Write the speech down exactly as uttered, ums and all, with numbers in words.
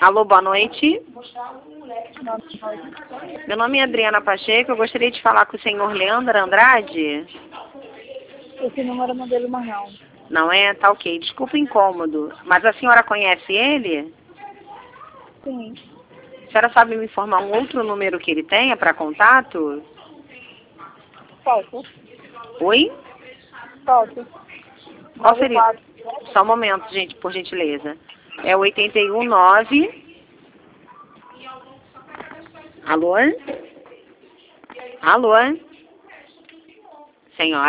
Alô, boa noite. Meu nome é Adriana Pacheco, eu gostaria de falar com o senhor Leandro Andrade. Esse número não dele mais não. Não é? Tá ok. Desculpa o incômodo. Mas a senhora conhece ele? Sim. A senhora sabe me informar um outro número que ele tenha para contato? Falta. Oi? Falta. Qual seria? Só um momento, gente, por gentileza. É oitenta e um nove. Alô? Alô? Senhora?